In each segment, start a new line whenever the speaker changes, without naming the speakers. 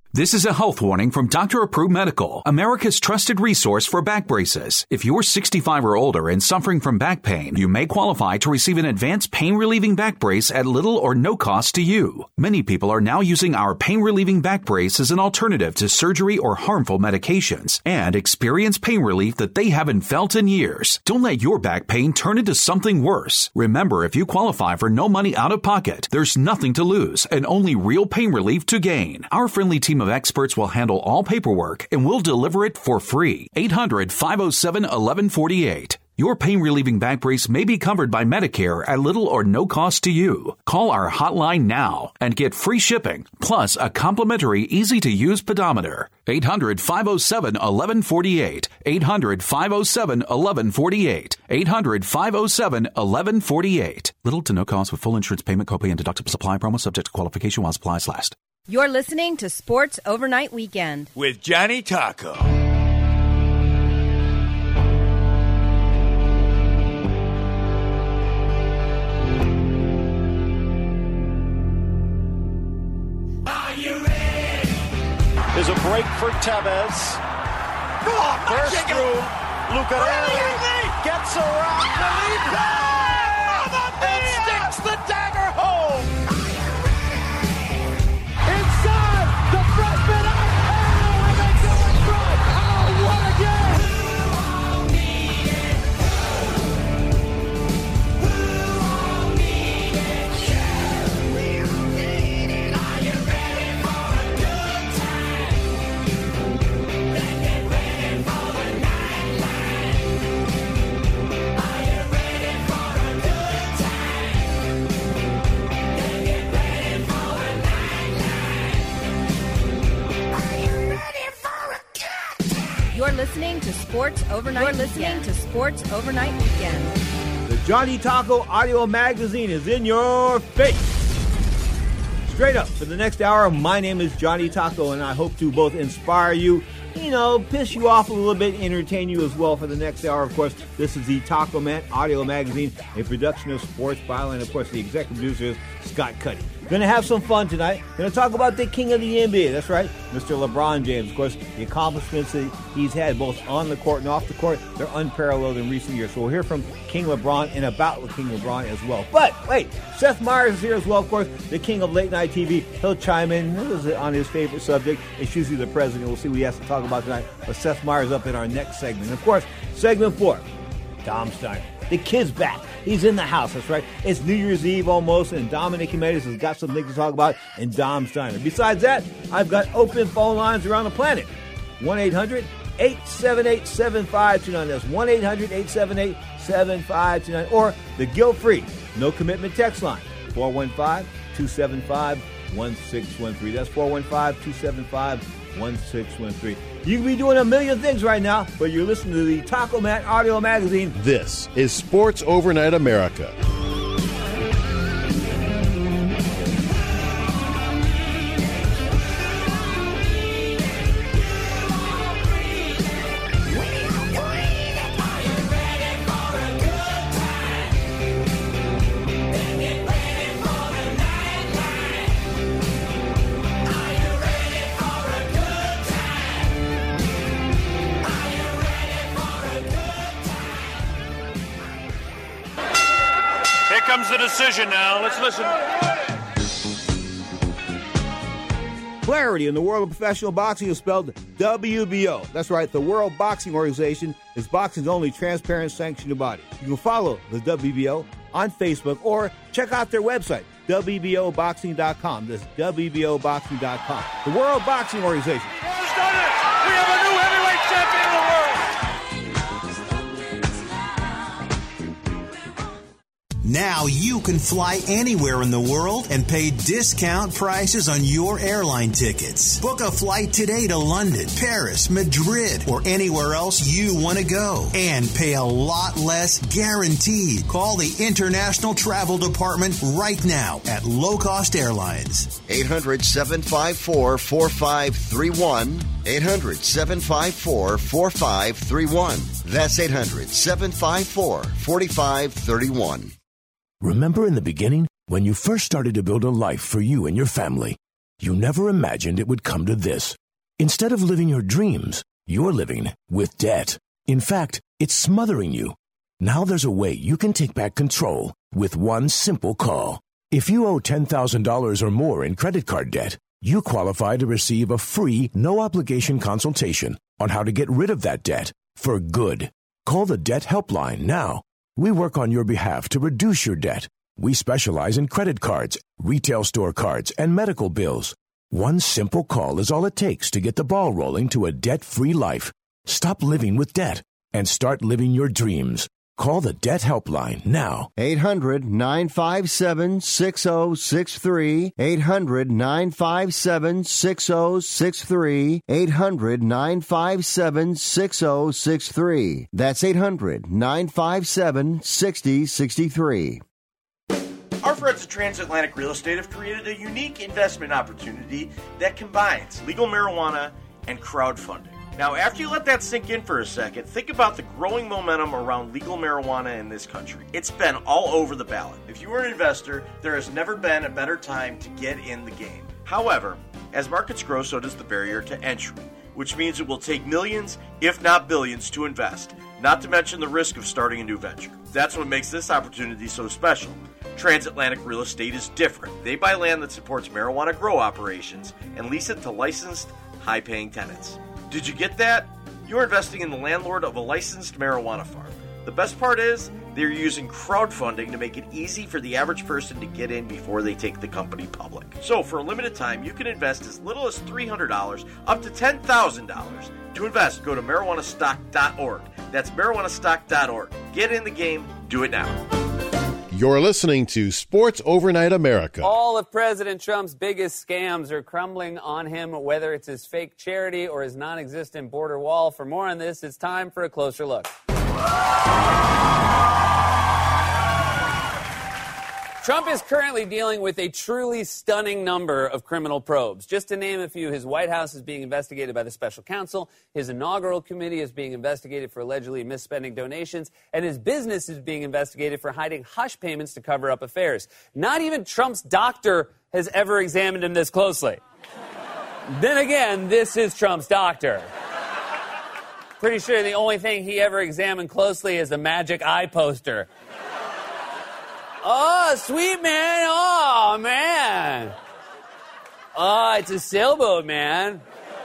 This is a health warning from Dr. Approved Medical, America's trusted resource for back braces. If you're 65 or older and suffering from back pain, you may qualify to receive an advanced pain-relieving back brace at little or no cost to you. Many people are now using our pain-relieving back brace as an alternative to surgery or harmful medications and experience pain relief that they haven't felt in years. Don't let your back pain turn into something worse. Remember, if you qualify for no money out of pocket, there's nothing to lose and only real pain relief to gain. Our friendly team of experts will handle all paperwork and will deliver it for free. 800-507-1148. Your pain-relieving back brace may be covered by Medicare at little or no cost to you. Call our hotline now and get free shipping, plus a complimentary, easy-to-use pedometer. 800-507-1148. 800-507-1148. 800-507-1148. Little to no cost with full insurance payment, copay, and deductible supply promo subject to qualification while supplies last.
You're listening to Sports Overnight Weekend
with Johnny Taco.
Are you ready? There's a break for Tevez. First through, Lucarelli gets around Felipe and sticks the dagger home.
You're listening to Sports Overnight Weekend.
The Johnny Taco Audio Magazine is in your face. Straight up, for the next hour, my name is Johnny Taco, and I hope to both inspire you, piss you off a little bit, entertain you as well for the next hour. Of course, this is the Taco Man Audio Magazine, a production of Sports Byline, and of course, the executive producer is Scott Cuddy. Going to have some fun tonight. Going to talk about the king of the NBA. That's right, Mr. LeBron James. Of course, the accomplishments that he's had both on the court and off the court, they're unparalleled in recent years. So we'll hear from King LeBron and about King LeBron as well. But wait, Seth Meyers is here as well, of course, the king of late night TV. He'll chime in on his favorite subject. It's usually the president. We'll see what he has to talk about tonight. But Seth Meyers up in our next segment. And of course, segment 4, Dom Steiner. The kid's back. He's in the house. That's right. It's New Year's Eve almost, and Dominic Jimenez has got some things to talk about, and Dom Steiner. Besides that, I've got open phone lines around the planet. 1-800-878-7529. That's 1-800-878-7529. Or the guilt-free, no-commitment text line, 415-275-1613. That's 415-275-1613. You can be doing a million things right now, but you're listening to the Taco Man Audio Magazine.
This is Sports Overnight America.
Comes the decision now. Let's listen.
Clarity in the world of professional boxing is spelled WBO. That's right, the World Boxing Organization is boxing's only transparent sanctioned body. You can follow the WBO on Facebook or check out their website, WBOboxing.com. That's WBOboxing.com. The World Boxing Organization.
Who's done it? We have a new heavyweight champion in the world.
Now you can fly anywhere in the world and pay discount prices on your airline tickets. Book a flight today to London, Paris, Madrid, or anywhere else you want to go. And pay a lot less guaranteed. Call the International Travel Department right now at Low Cost Airlines.
800-754-4531. 800-754-4531. That's 800-754-4531.
Remember in the beginning, when you first started to build a life for you and your family?
You never imagined it would come to this. Instead of living your dreams, you're living with debt. In fact, it's smothering you. Now there's a way you can take back control with one simple call. If you owe $10,000 or more in credit card debt, you qualify to receive a free, no-obligation consultation on how to get rid of that debt for good. Call the Debt Helpline now. We work on your behalf to reduce your debt. We specialize in credit cards, retail store cards, and medical bills. One simple call is all it takes to get the ball rolling to a debt-free life. Stop living with debt and start living your dreams. Call the Debt Helpline now.
800-957-6063. 800-957-6063. 800-957-6063. That's 800-957-6063.
Our friends at Transatlantic Real Estate have created a unique investment opportunity that combines legal marijuana and crowdfunding. Now, after you let that sink in for a second, think about the growing momentum around legal marijuana in this country. It's been all over the ballot. If you are an investor, there has never been a better time to get in the game. However, as markets grow, so does the barrier to entry, which means it will take millions, if not billions, to invest, not to mention the risk of starting a new venture. That's what makes this opportunity so special. Transatlantic Real Estate is different. They buy land that supports marijuana grow operations and lease it to licensed, high-paying tenants. Did you get that? You're investing in the landlord of a licensed marijuana farm. The best part is, they're using crowdfunding to make it easy for the average person to get in before they take the company public. So for a limited time, you can invest as little as $300 up to $10,000. To invest, go to marijuanastock.org. That's marijuanastock.org. Get in the game. Do it now.
You're listening to Sports Overnight America.
All of President Trump's biggest scams are crumbling on him, whether it's his fake charity or his non-existent border wall. For more on this, it's time for a closer look. Trump is currently dealing with a truly stunning number of criminal probes. Just to name a few, his White House is being investigated by the special counsel, his inaugural committee is being investigated for allegedly misspending donations, and his business is being investigated for hiding hush payments to cover up affairs. Not even Trump's doctor has ever examined him this closely. Then again, this is Trump's doctor. Pretty sure the only thing he ever examined closely is a magic eye poster. Oh, sweet man. Oh, man. Oh, it's a sailboat, man.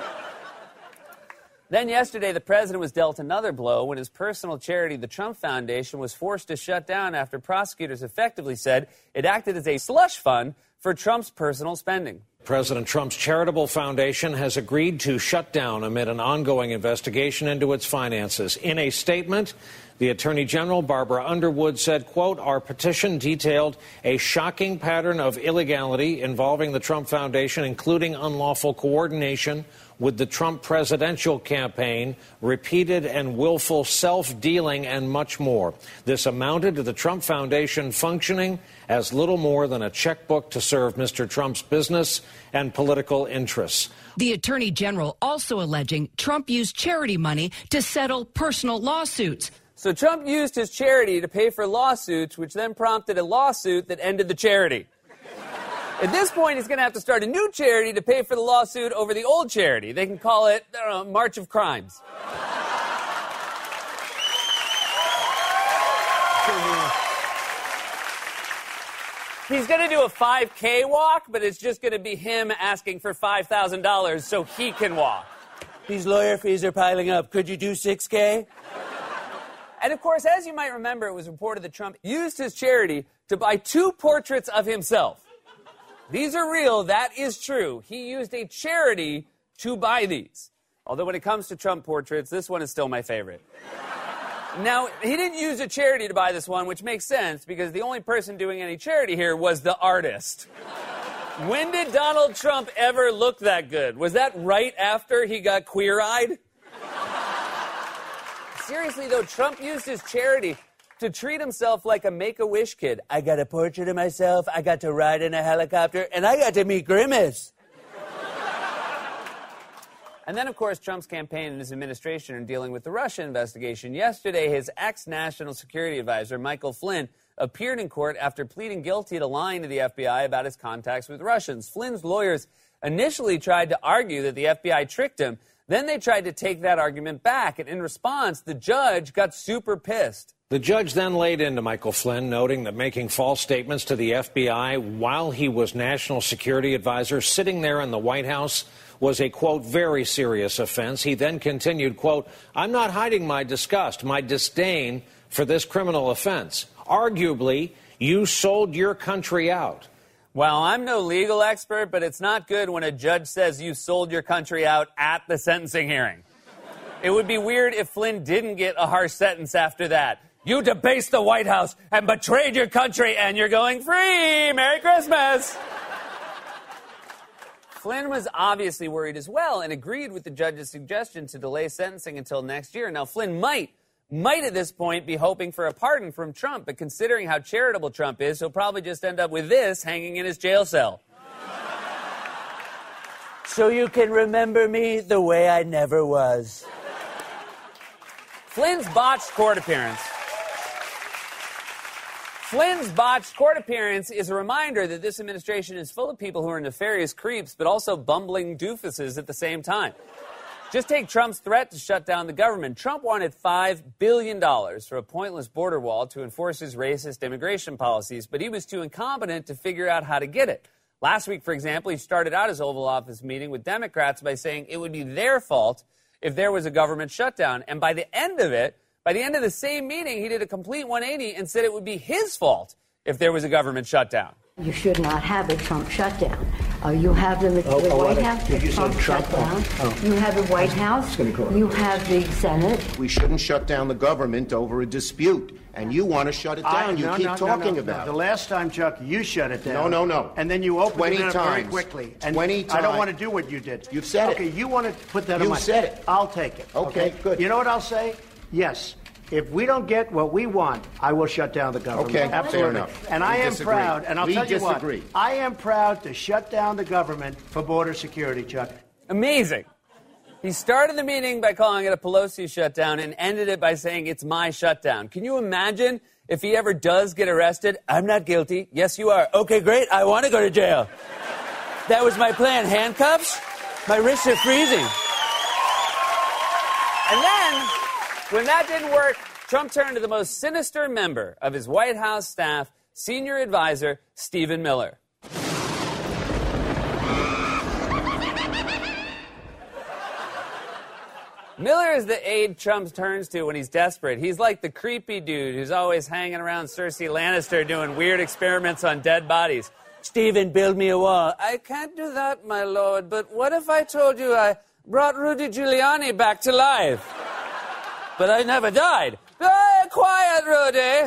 Then yesterday, the president was dealt another blow when his personal charity, the Trump Foundation, was forced to shut down after prosecutors effectively said it acted as a slush fund for Trump's personal spending.
President Trump's charitable foundation has agreed to shut down amid an ongoing investigation into its finances. In a statement, the Attorney General, Barbara Underwood, said, quote, our petition detailed a shocking pattern of illegality involving the Trump Foundation, including unlawful coordination with the Trump presidential campaign, repeated and willful self-dealing, and much more. This amounted to the Trump Foundation functioning as little more than a checkbook to serve Mr. Trump's business and political interests.
The Attorney General also alleging Trump used charity money to settle personal lawsuits.
So Trump used his charity to pay for lawsuits, which then prompted a lawsuit that ended the charity. At this point, he's going to have to start a new charity to pay for the lawsuit over the old charity. They can call it, I don't know, March of Crimes. He's going to do a 5K walk, but it's just going to be him asking for $5,000 so he can walk. These lawyer fees are piling up. Could you do 6K? And, of course, as you might remember, it was reported that Trump used his charity to buy 2 portraits of himself. These are real. That is true. He used a charity to buy these. Although when it comes to Trump portraits, this one is still my favorite. Now, he didn't use a charity to buy this one, which makes sense because the only person doing any charity here was the artist. When did Donald Trump ever look that good? Was that right after he got queer-eyed? Seriously, though, Trump used his charity to treat himself like a Make-A-Wish kid. I got a portrait of myself, I got to ride in a helicopter, and I got to meet Grimace. And then, of course, Trump's campaign and his administration are dealing with the Russia investigation. Yesterday, his ex-national security advisor, Michael Flynn, appeared in court after pleading guilty to lying to the FBI about his contacts with Russians. Flynn's lawyers initially tried to argue that the FBI tricked him. Then they tried to take that argument back, and in response, the judge got super pissed.
The judge then laid into Michael Flynn, noting that making false statements to the FBI while he was national security advisor sitting there in the White House was a, quote, very serious offense. He then continued, quote, I'm not hiding my disgust, my disdain for this criminal offense. Arguably, you sold your country out.
Well, I'm no legal expert, but it's not good when a judge says you sold your country out at the sentencing hearing. It would be weird if Flynn didn't get a harsh sentence after that. You debased the White House and betrayed your country, and you're going free. Merry Christmas. Flynn was obviously worried as well and agreed with the judge's suggestion to delay sentencing until next year. Now, Flynn might at this point be hoping for a pardon from Trump, but considering how charitable Trump is, he'll probably just end up with this hanging in his jail cell. So you can remember me the way I never was. Flynn's botched court appearance is a reminder that this administration is full of people who are nefarious creeps, but also bumbling doofuses at the same time. Just take Trump's threat to shut down the government. Trump wanted $5 billion for a pointless border wall to enforce his racist immigration policies, but he was too incompetent to figure out how to get it. Last week, for example, he started out his Oval Office meeting with Democrats by saying it would be their fault if there was a government shutdown. And by the end of the same meeting, he did a complete 180 and said it would be his fault if there was a government shutdown.
You should not have a Trump shutdown. You have the White House, the Trump shutdown. You have the White House. You have the Senate.
We shouldn't shut down the government over a dispute. And you want to shut it down. You keep talking about it.
The last time, Chuck, you shut it down.
No.
And then you opened it up very
times.
quickly. And
20 times.
I don't want to do what you did.
You've said it.
Okay, you want to put that on my...
You said it.
I'll take it.
Okay, good.
You know what I'll say? Yes. If we don't get what we want, I will shut down the government.
Okay,
absolutely.
fair enough.
And I am proud, and I'll tell you what,
disagree.
I am proud to shut down the government for border security, Chuck.
Amazing. He started the meeting by calling it a Pelosi shutdown and ended it by saying it's my shutdown. Can you imagine if he ever does get arrested? I'm not guilty. Yes, you are. Okay, great. I want to go to jail. That was my plan. Handcuffs? My wrists are freezing. And then, when that didn't work, Trump turned to the most sinister member of his White House staff, senior advisor Stephen Miller. Miller is the aide Trump turns to when he's desperate. He's like the creepy dude who's always hanging around Cersei Lannister doing weird experiments on dead bodies. Stephen, build me a wall. I can't do that, my lord, but what if I told you I brought Rudy Giuliani back to life? But I never died. Hey, quiet, Rudy.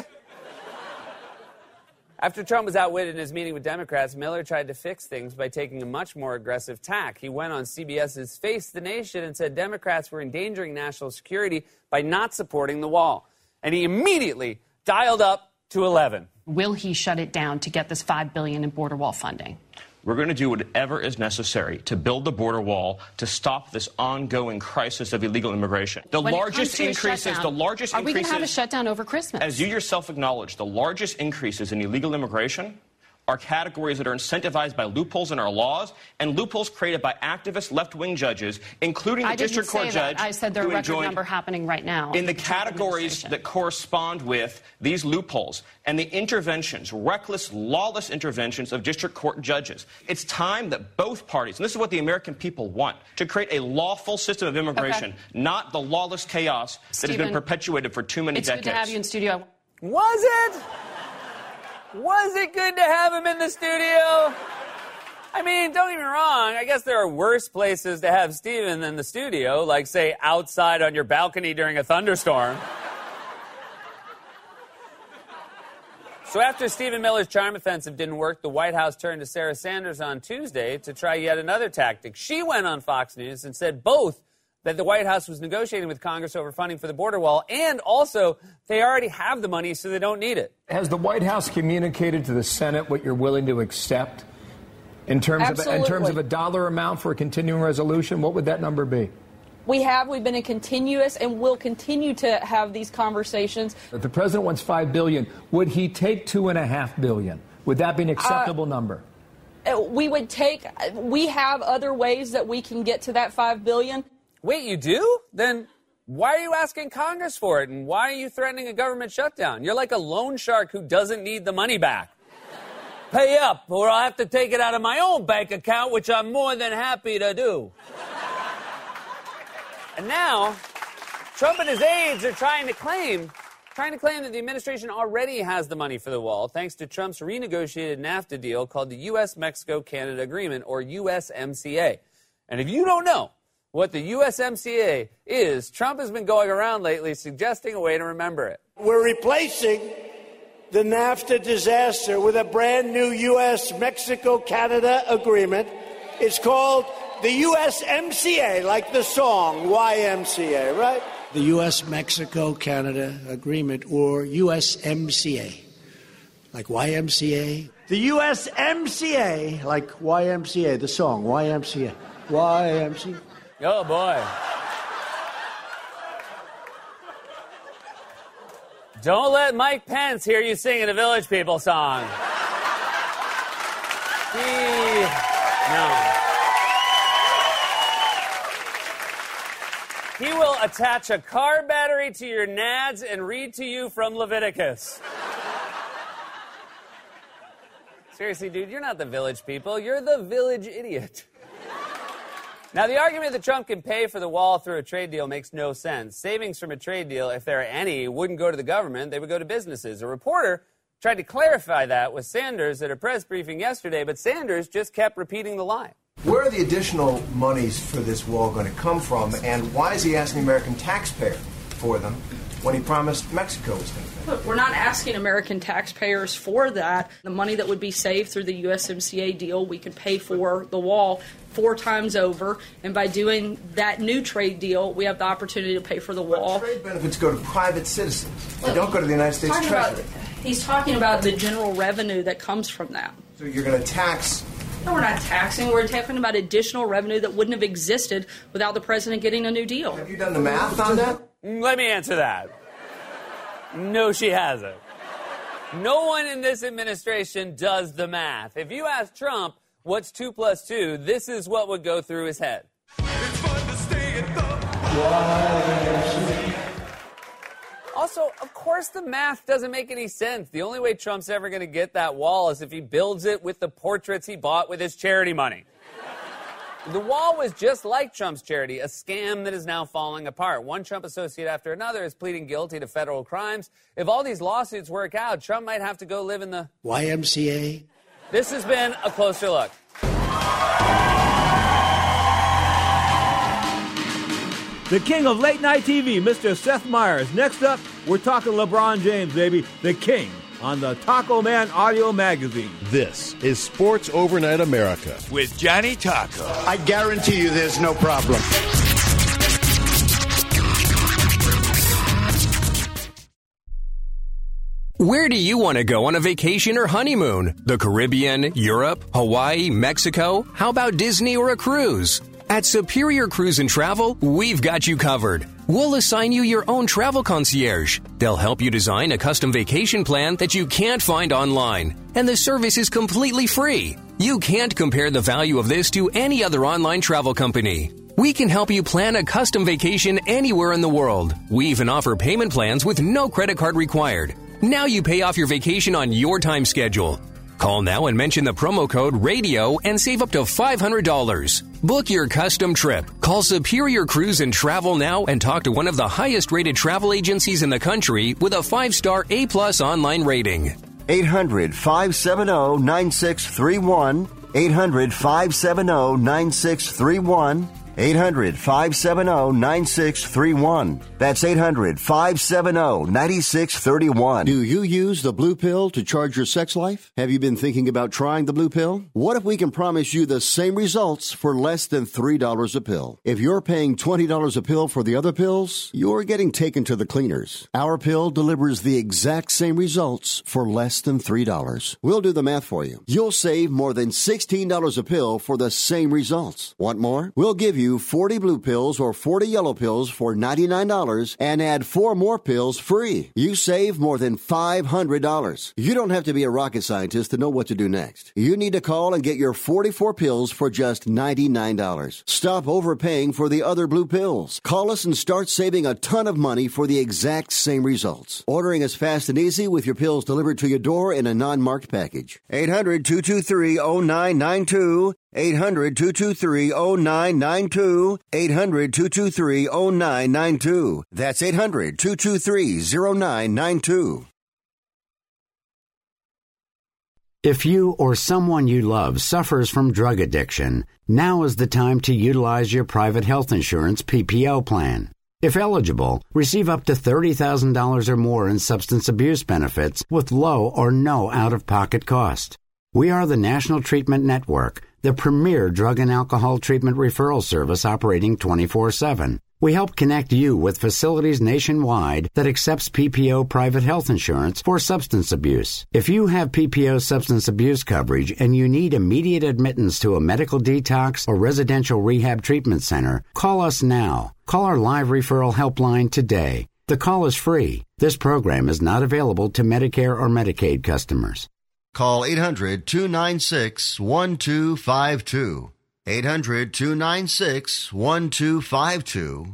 After Trump was outwitted in his meeting with Democrats, Miller tried to fix things by taking a much more aggressive tack. He went on CBS's Face the Nation and said Democrats were endangering national security by not supporting the wall. And he immediately dialed up to 11.
Will he shut it down to get this $5 billion in border wall funding?
We're going to do whatever is necessary to build the border wall to stop this ongoing crisis of illegal immigration. The largest increases. Are we going to have a shutdown over Christmas? As you yourself acknowledge, the largest increases in illegal immigration are categories that are incentivized by loopholes in our laws and loopholes created by activist left-wing judges, including the district court judge.
I said there are a record number happening right now.
In the categories that correspond with these loopholes and the interventions, reckless, lawless interventions of district court judges. It's time that both parties, and this is what the American people want, to create a lawful system of immigration, not the lawless chaos that has been perpetuated for too many decades.
It's good to have you in studio.
Was it? Was it good to have him in the studio? I mean, don't get me wrong. I guess there are worse places to have Stephen than the studio, like, say, outside on your balcony during a thunderstorm. So after Stephen Miller's charm offensive didn't work, the White House turned to Sarah Sanders on Tuesday to try yet another tactic. She went on Fox News and said both that the White House was negotiating with Congress over funding for the border wall, and also they already have the money, so they don't need it.
Has the White House communicated to the Senate what you're willing to accept in terms of a dollar amount for a continuing resolution? What would that number be?
We've been in continuous and will continue to have these conversations.
If the president wants $5 billion, would he take $2.5 billion? Would that be an acceptable number?
We have other ways that we can get to that $5 billion.
Wait, you do? Then why are you asking Congress for it? And why are you threatening a government shutdown? You're like a loan shark who doesn't need the money back. Pay up, or I'll have to take it out of my own bank account, which I'm more than happy to do. And now, Trump and his aides are trying to claim that the administration already has the money for the wall, thanks to Trump's renegotiated NAFTA deal called the U.S.-Mexico-Canada Agreement, or USMCA. And if you don't know what the USMCA is, Trump has been going around lately suggesting a way to remember it.
We're replacing the NAFTA disaster with a brand new U.S.-Mexico-Canada agreement. It's called the USMCA, like the song YMCA, right?
The U.S.-Mexico-Canada agreement, or USMCA, like YMCA.
The USMCA, like YMCA, the song YMCA. YMCA.
Oh, boy. Don't let Mike Pence hear you singing a Village People song. No. He will attach a car battery to your nads and read to you from Leviticus. Seriously, dude, you're not the Village People. You're the village idiot. Now, the argument that Trump can pay for the wall through a trade deal makes no sense. Savings from a trade deal, if there are any, wouldn't go to the government. They would go to businesses. A reporter tried to clarify that with Sanders at a press briefing yesterday, but Sanders just kept repeating the lie.
Where are the additional monies for this wall going to come from, and why is he asking the American taxpayer for them when he promised Mexico was going to pay?
Look, we're not asking American taxpayers for that. The money that would be saved through the USMCA deal, we could pay for the wall 4 times over, and by doing that new trade deal, we have the opportunity to pay for the wall.
But trade benefits go to private citizens. They don't go to the United States Treasury.
He's talking about the general revenue that comes from that.
So you're going to tax...
No, we're not taxing. We're talking about additional revenue that wouldn't have existed without the president getting a new deal.
Have you done the math on that?
Let me answer that. No, she hasn't. No one in this administration does the math. If you ask Trump what's 2 + 2, this is what would go through his head. It's fun to stay at the... Also, of course the math doesn't make any sense. The only way Trump's ever going to get that wall is if he builds it with the portraits he bought with his charity money. The wall was just like Trump's charity, a scam that is now falling apart. One Trump associate after another is pleading guilty to federal crimes. If all these lawsuits work out, Trump might have to go live in the...
YMCA.
This has been a closer look.
The king of late-night TV, Mr. Seth Meyers. Next up, we're talking LeBron James, baby, the king, on the Taco Man Audio Magazine.
This is Sports Overnight America
with Johnny Taco.
I guarantee you there's no problem.
Where do you want to go on a vacation or honeymoon? The Caribbean, Europe, Hawaii, Mexico? How about Disney or a cruise? At Superior Cruise and Travel, we've got you covered. We'll assign you your own travel concierge. They'll help you design a custom vacation plan that you can't find online. And the service is completely free. You can't compare the value of this to any other online travel company. We can help you plan a custom vacation anywhere in the world. We even offer payment plans with no credit card required. Now you pay off your vacation on your time schedule. Call now and mention the promo code RADIO and save up to $500. Book your custom trip. Call Superior Cruise and Travel now and talk to one of the highest rated travel agencies in the country with a 5-star A+ online rating.
800-570-9631. 800-570-9631. 800-570-9631. That's 800-570-9631. Do you use the Blue Pill to charge your sex life? Have you been thinking about trying the Blue Pill? What if we can promise you the same results for less than $3 a pill? If you're paying $20 a pill for the other pills, you're getting taken to the cleaners. Our pill delivers the exact same results for less than $3. We'll do the math for you. You'll save more than $16 a pill for the same results. Want more? We'll give you you 40 blue pills or 40 yellow pills for $99 and add 4 more pills free. You save more than $500. You don't have to be a rocket scientist to know what to do next. You need to call and get your 44 pills for just $99. Stop overpaying for the other blue pills. Call us and start saving a ton of money for the exact same results. Ordering is fast and easy with your pills delivered to your door in a non-marked package. 800-223-0992. 800-223-0992. 800-223-0992. That's 800-223-0992.
If you or someone you love suffers from drug addiction, now is the time to utilize your private health insurance PPO plan. If eligible, receive up to $30,000 or more in substance abuse benefits with low or no out-of-pocket cost. We are the National Treatment Network, the premier drug and alcohol treatment referral service operating 24/7. We help connect you with facilities nationwide that accepts PPO private health insurance for substance abuse. If you have PPO substance abuse coverage and you need immediate admittance to a medical detox or residential rehab treatment center, call us now. Call our live referral helpline today. The call is free. This program is not available to Medicare or Medicaid customers.
Call 800-296-1252. 800-296-1252.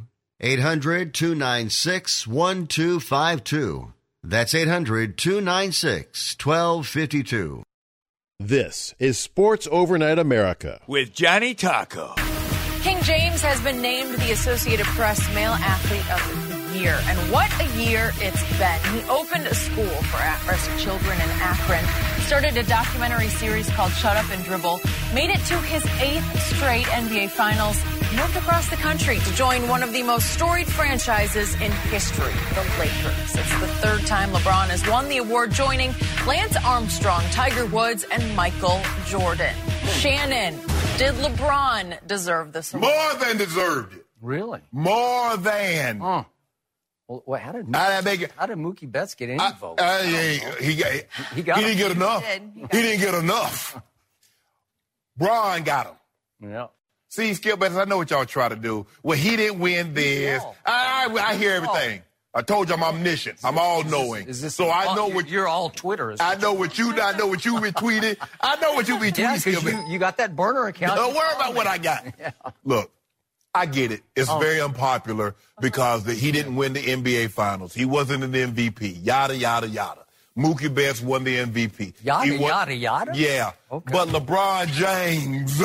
800-296-1252. That's 800-296-1252.
This is Sports Overnight America
with Johnny Taco.
King James has been named the Associated Press Male Athlete of the Year. And what a year it's been. He opened a school for at-risk children in Akron, started a documentary series called Shut Up and Dribble, made it to his 8th straight NBA Finals, moved across the country to join one of the most storied franchises in history, the Lakers. It's the 3rd time LeBron has won the award, joining Lance Armstrong, Tiger Woods, and Michael Jordan. Shannon, did LeBron deserve this award?
More than deserved it.
Really?
More than.
Well, how did Mookie Betts get any vote?
He didn't get enough. He didn't get enough. Bron got him.
Yeah.
See, Skip Betts, I know what y'all try to do. Well, he didn't win this. I hear everything. I told you I'm omniscient. I'm all-knowing. So I know what
you're all Twitter.
I know what you retweeted. I know what you retweeted.
Yeah, because you got that burner account.
Don't worry about what I got.
Yeah.
Look, I get it. It's very unpopular because he didn't win the NBA Finals. He wasn't an MVP. Yada, yada, yada. Mookie Betts won the MVP.
Yada, yada?
Yeah.
Okay.
But LeBron James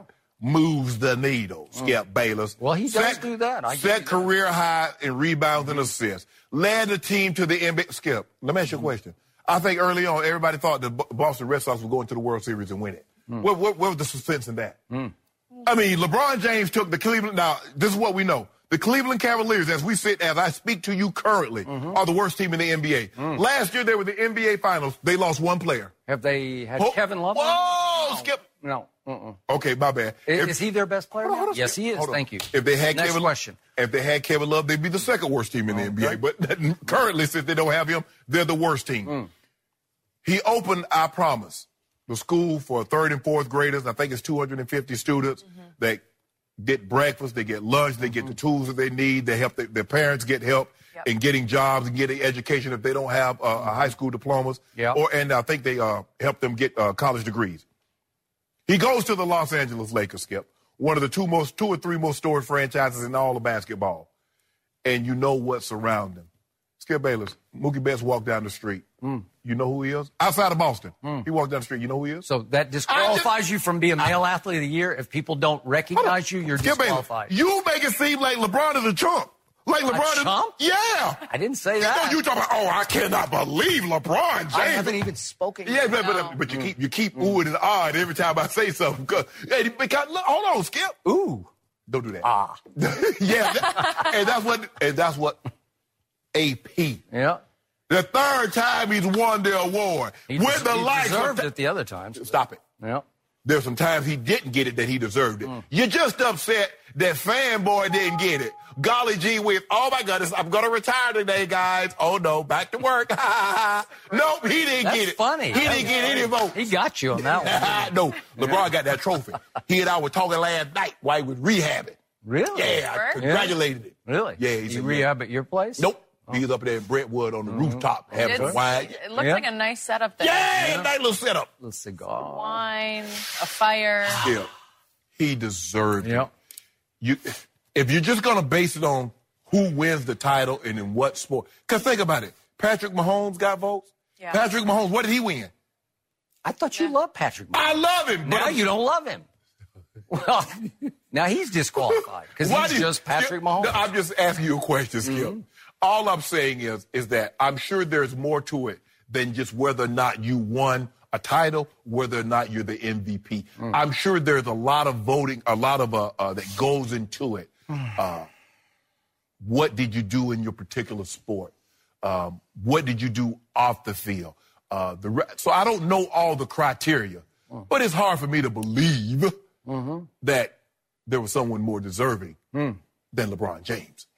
moves the needle, Skip Bayless.
Well, he does do that.
Set career high in rebounds and assists. Led the team to the NBA. Skip, let me ask you a question. I think early on, everybody thought the Boston Red Sox would go into the World Series and win it. What was the suspense in that? I mean, LeBron James took the Cleveland. Now, this is what we know. The Cleveland Cavaliers, as I speak to you currently, are the worst team in the NBA. Last year, they were the NBA Finals. They lost one player.
Have they had Kevin Love?
Whoa, Skip.
No.
Okay, my bad.
Is he their best player?
Hold on,
yes, he is. Thank you.
If they had
Next
Kevin,
question.
If they had Kevin Love, they'd be the second worst team in the NBA. But currently, since they don't have him, they're the worst team. He opened I Promise, the school for 3rd and 4th graders. I think it's 250 students. They get breakfast, they get lunch, they get the tools that they need. They help their parents get help in getting jobs and getting education if they don't have high school diplomas. And I think they help them get college degrees. He goes to the Los Angeles Lakers, Skip, one of the two or three most storied franchises in all of basketball. And you know what's around him. Skip Bayless, Mookie Betts walked down the street. You know who he is? Outside of Boston. He walked down the street. You know who he is?
So that disqualifies you from being male athlete of the year. If people don't recognize you, you're disqualified.
You make it seem like LeBron is a chump. Like LeBron
chump?
Yeah.
I didn't say that.
You talking about, I cannot believe LeBron James.
I haven't even spoken.
Yeah, but you keep oohing and ahhing every time I say something. Because hold on, Skip.
Ooh.
Don't do that. And that's what AP.
Yeah.
The 3rd time he's won the award.
He deserved it the other times.
Stop it.
Yeah.
There's some times he didn't get it that he deserved it. You're just upset that Fanboy didn't get it. Golly gee whiz. Oh, my goodness. I'm going to retire today, guys. Oh, no. Back to work. Nope, he didn't get it.
Funny.
He didn't get any votes.
He got you on that one.
No, LeBron got that trophy. He and I were talking last night while he was rehabbing.
Really?
Yeah, I congratulated him.
Really?
Yeah.
He rehab at your place?
Nope. He's up there in Brentwood on the rooftop having wine.
It looks like a nice setup there.
Yeah, nice little setup.
Little cigar.
Wine, a fire.
Yeah. He deserved it. If you're just going to base it on who wins the title and in what sport. Because think about it. Patrick Mahomes got votes. Yeah. Patrick Mahomes, what did he win?
I thought you loved Patrick Mahomes.
I love him.
Now you don't love him. Well, now he's disqualified because he's just Patrick Mahomes.
I'm just asking you a question, Skip. All I'm saying is that I'm sure there's more to it than just whether or not you won a title, whether or not you're the MVP. I'm sure there's a lot of voting, a lot of that goes into it. What did you do in your particular sport? What did you do off the field? So I don't know all the criteria, but it's hard for me to believe that there was someone more deserving than LeBron James.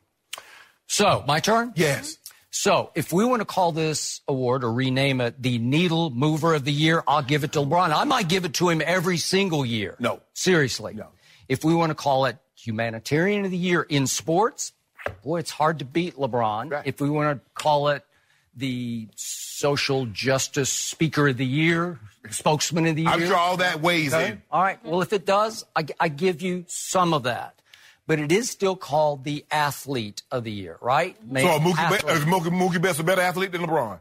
So, my turn?
Yes.
So, if we want to call this award or rename it the Needle Mover of the Year, I'll give it to LeBron. I might give it to him every single year.
No.
Seriously.
No.
If we want to call it Humanitarian of the Year in sports, boy, it's hard to beat LeBron. Right. If we want to call it the Social Justice Speaker of the Year, Spokesman of the Year.
I'm sure all that weighs in.
All right. Well, if it does, I give you some of that. But it is still called the Athlete of the Year, right?
So is Mookie Betts a better athlete than LeBron?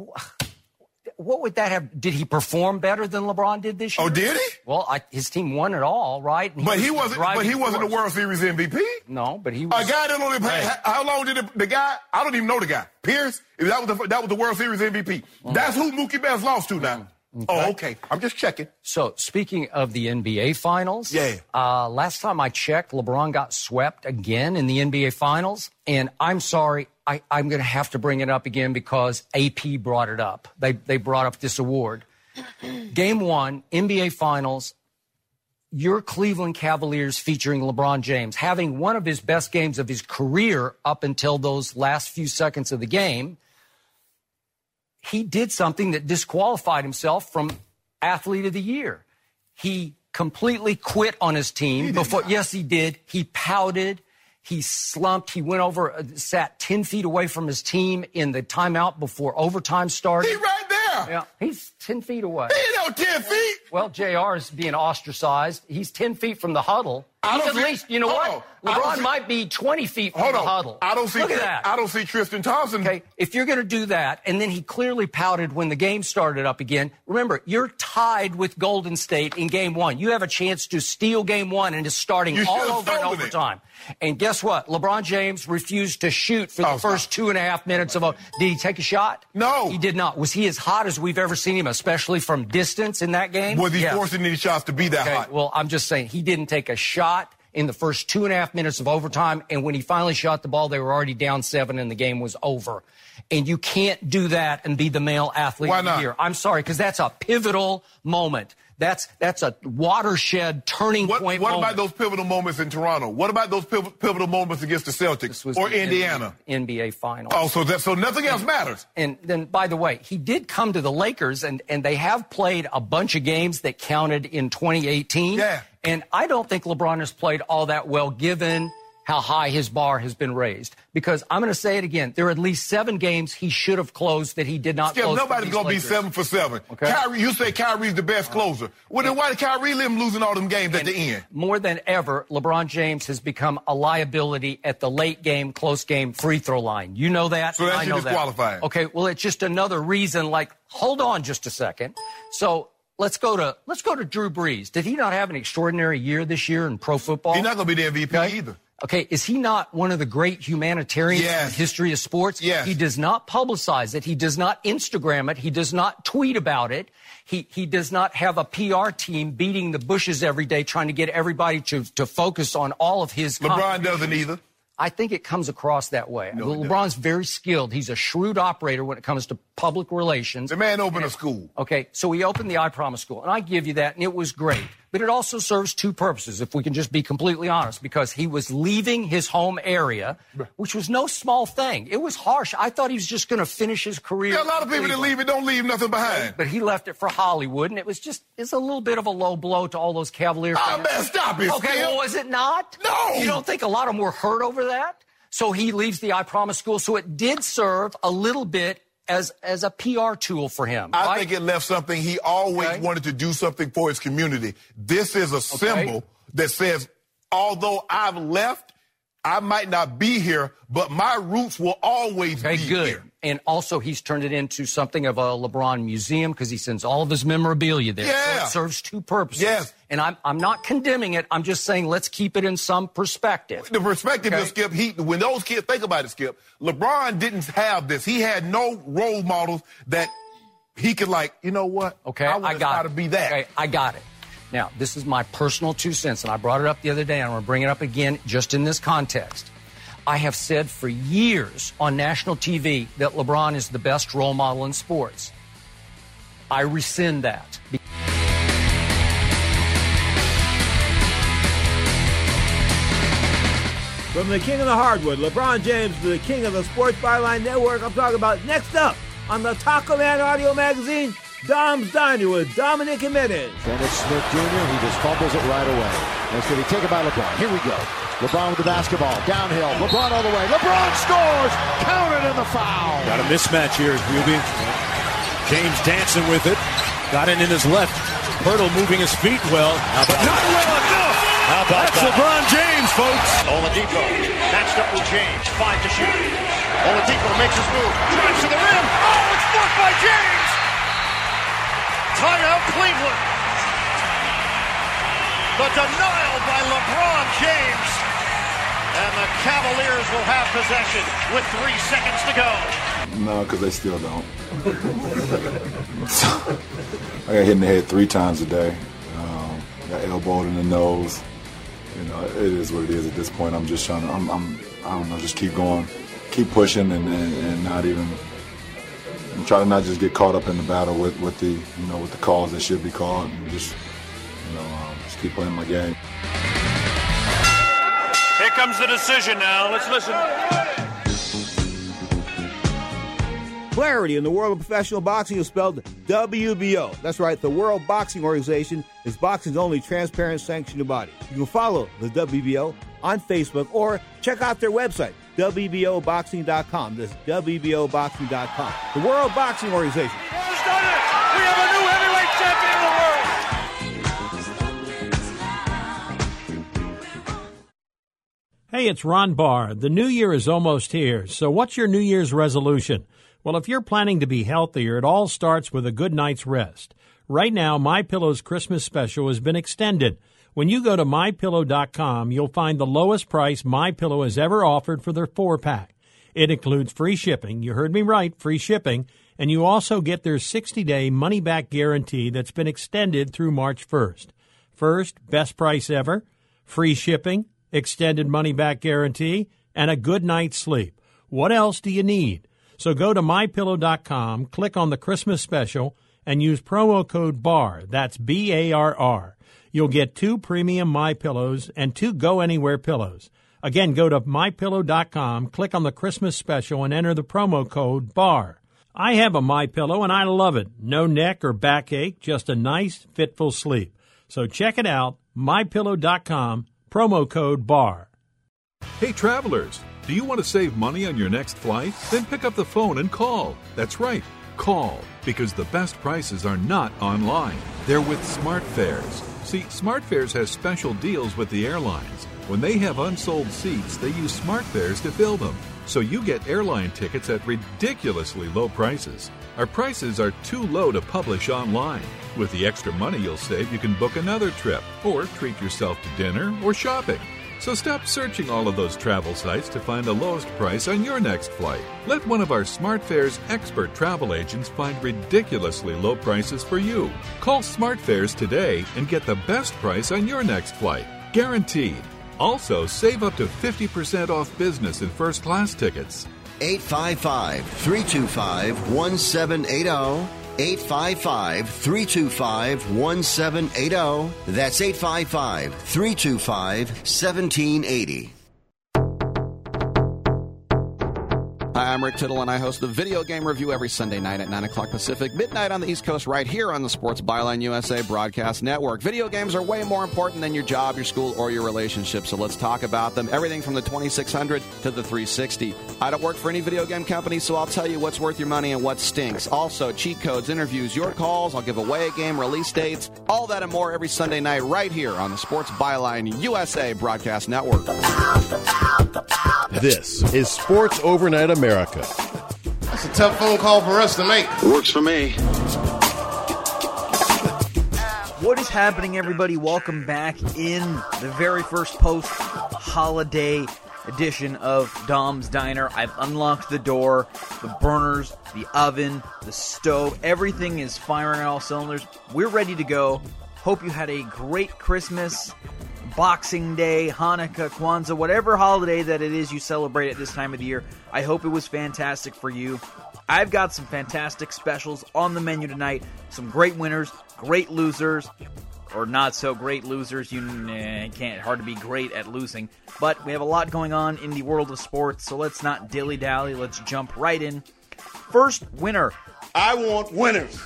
What would that have? Did he perform better than LeBron did this year?
Oh, did he?
Well, his team won it all, right?
But he wasn't the World Series MVP.
No, but he was.
A guy that only played. How long did the guy? I don't even know the guy. Pierce. That was the World Series MVP. That's who Mookie Betts lost to now. Okay. Oh, okay. I'm just checking.
So, speaking of the NBA Finals, last time I checked, LeBron got swept again in the NBA Finals. And I'm sorry, I'm going to have to bring it up again because AP brought it up. They brought up this award. Game 1, NBA Finals, your Cleveland Cavaliers featuring LeBron James, having one of his best games of his career up until those last few seconds of the game. He did something that disqualified himself from Athlete of the Year. He completely quit on his team before. Yes, he did. He pouted. He slumped. He went over, sat 10 feet away from his team in the timeout before overtime started.
He's right there.
Yeah, he's 10 feet away.
He ain't no 10 feet.
Well, JR is being ostracized. He's 10 feet from the huddle. He's at least, you know what? LeBron might be 20 feet from the huddle. Look at that.
I don't see Tristan Thompson.
Okay, if you're going to do that, and then he clearly pouted when the game started up again, remember, you're tied with Golden State in Game 1. You have a chance to steal Game 1 and it's starting all over in overtime. And guess what? LeBron James refused to shoot for the first 2.5 minutes of a... Did he take a shot?
No.
He did not. Was he as hot as we've ever seen him, especially from distance in that game?
Was he forcing any shots to be that hot?
Well, I'm just saying, he didn't take a shot in the first 2.5 minutes of overtime, and when he finally shot the ball, they were already down 7 and the game was over. And you can't do that and be the male athlete of the year. I'm sorry, because that's a pivotal moment. That's a watershed turning point moment.
What about those pivotal moments in Toronto? What about those pivotal moments against the Celtics or Indiana?
NBA Finals.
Oh, so nothing else matters.
And then, by the way, he did come to the Lakers, and they have played a bunch of games that counted in 2018.
Yeah.
And I don't think LeBron has played all that well, given how high his bar has been raised. Because I'm going to say it again, there are at least 7 games he should have closed that he did not close.
Nobody's going to be 7 for 7.
Okay.
Kyrie, you say Kyrie's the best closer. Well, then why did Kyrie live losing all them games at the end?
More than ever, LeBron James has become a liability at the late game, close game, free throw line. You know that.
So that's disqualifying.
Okay, well, it's just another reason, hold on just a second. So let's go to Drew Brees. Did he not have an extraordinary year this year in pro football?
He's not going to be the MVP either.
Okay, is he not one of the great humanitarians in the history of sports?
Yes.
He does not publicize it. He does not Instagram it. He does not tweet about it. He does not have a PR team beating the bushes every day trying to get everybody to focus on all of his...
LeBron doesn't either.
I think it comes across that way. No, LeBron's very skilled. He's a shrewd operator when it comes to public relations.
The man opened a school.
Okay, so he opened the I Promise School, and I give you that, and it was great. but it also serves two purposes, if we can just be completely honest, because he was leaving his home area, which was no small thing. It was harsh. I thought he was just going to finish his career.
Yeah, a lot of people that leave it don't leave nothing behind.
But he left it for Hollywood, and it's a little bit of a low blow to all those Cavaliers fans.
Oh, man, stop it,
Okay,
Skip.
well, is it not?
No.
You don't think a lot of them were hurt over that? So he leaves the I Promise school. So it did serve a little bit as a PR tool for him.
I think it left something. He always wanted to do something for his community. This is a symbol that says, although I've left, I might not be here, but my roots will always be here.
And also, he's turned it into something of a LeBron museum because he sends all of his memorabilia there.
Yeah.
So it serves two purposes.
Yes.
And I'm not condemning it. I'm just saying let's keep it in some perspective.
The perspective is, Skip, when those kids think about it, Skip, LeBron didn't have this. He had no role models that he could you know what?
Okay,
I want to try to be that.
Okay, I got it. Now, this is my personal 2 cents, and I brought it up the other day, and I'm going to bring it up again just in this context. I have said for years on national TV that LeBron is the best role model in sports. I rescind that.
From the king of the hardwood, LeBron James, to the king of the Sports Byline Network, I'm talking about next up on the Taco Man Audio Magazine, Dom's Diner with Dominic Jimenez.
Dennis Smith Jr., he just fumbles it right away. That's going to be taken by LeBron. Here we go. LeBron with the basketball. Downhill. LeBron all the way. LeBron scores! Counted in the foul.
Got a mismatch here, Ruby. James dancing with it. Got it in his left. Hurdle moving his feet well. Not well enough. How about That's that? LeBron James, folks.
Oladipo matched up with James. 5 to shoot. Oladipo makes his move. Drives to the rim. Oh, it's blocked by James. Timeout Cleveland. The denial by LeBron James. And the Cavaliers will have possession with 3 seconds to go.
No, because they still don't. I got hit in the head 3 times a day. Got elbowed in the nose. You know, it is what it is at this point. I'm just trying to, I don't know, just keep going, keep pushing, and not even. I'm trying to not just get caught up in the battle with the calls that should be called, and just just keep playing my game.
Here comes the decision now. Let's listen.
Clarity in the world of professional boxing is spelled WBO. That's right, the World Boxing Organization is boxing's only transparent sanctioned body. You can follow the WBO on Facebook or check out their website, WBOboxing.com. That's WBOboxing.com. The World Boxing Organization.
Who's done it? We have a new heavyweight champion of the world.
Hey, it's Ron Barr. The new year is almost here, so what's your New Year's resolution? Well, if you're planning to be healthier, it all starts with a good night's rest. Right now, MyPillow's Christmas special has been extended. When you go to MyPillow.com, you'll find the lowest price MyPillow has ever offered for their 4-pack. It includes free shipping. You heard me right, free shipping. And you also get their 60-day money-back guarantee that's been extended through March 1st. First, best price ever, free shipping, extended money-back guarantee, and a good night's sleep. What else do you need? So go to MyPillow.com, click on the Christmas special, and use promo code BARR. That's BARR. You'll get 2 premium MyPillows and 2 Go Anywhere pillows. Again, go to MyPillow.com, click on the Christmas special, and enter the promo code BARR. I have a MyPillow, and I love it. No neck or backache, just a nice, fitful sleep. So check it out, MyPillow.com, promo code BARR.
Hey, travelers. Do you want to save money on your next flight? Then pick up the phone and call. That's right, call, because the best prices are not online. They're with SmartFares. See, SmartFares has special deals with the airlines. When they have unsold seats, they use SmartFares to fill them. So you get airline tickets at ridiculously low prices. Our prices are too low to publish online. With the extra money you'll save, you can book another trip or treat yourself to dinner or shopping. So stop searching all of those travel sites to find the lowest price on your next flight. Let one of our SmartFares expert travel agents find ridiculously low prices for you. Call SmartFares today and get the best price on your next flight. Guaranteed. Also, save up to 50% off business and first-class tickets.
855-325-1780. 855-325-1780. That's 855-325-1780.
Hi, I'm Rick Tittle, and I host the Video Game Review every Sunday night at 9 o'clock Pacific, midnight on the East Coast, right here on the Sports Byline USA Broadcast Network. Video games are way more important than your job, your school, or your relationship, so let's talk about them. Everything from the 2600 to the 360. I don't work for any video game company, so I'll tell you what's worth your money and what stinks. Also, cheat codes, interviews, your calls. I'll give away a game, release dates, all that and more every Sunday night right here on the Sports Byline USA Broadcast Network.
This is Sports Overnight America.
That's a tough phone call for us to make.
Works for me.
What is happening, everybody? Welcome back in the very first post-holiday edition of Dom's Diner. I've unlocked the door, the burners, the oven, the stove. Everything is firing on all cylinders. We're ready to go. Hope you had a great Christmas, Boxing Day, Hanukkah, Kwanzaa, whatever holiday that it is you celebrate at this time of the year. I hope it was fantastic for you. I've got some fantastic specials on the menu tonight. Some great winners, great losers, or not so great losers. You can't, hard to be great at losing. But we have a lot going on in the world of sports, so let's not dilly-dally. Let's jump right in. First winner.
I want winners.